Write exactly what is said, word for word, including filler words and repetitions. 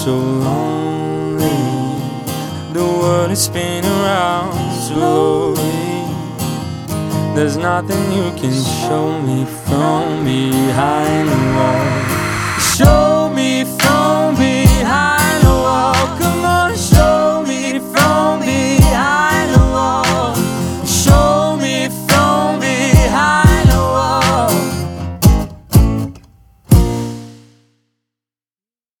so lonely. The world is spinning around slowly. There's nothing you can show me from behind the wall. Show me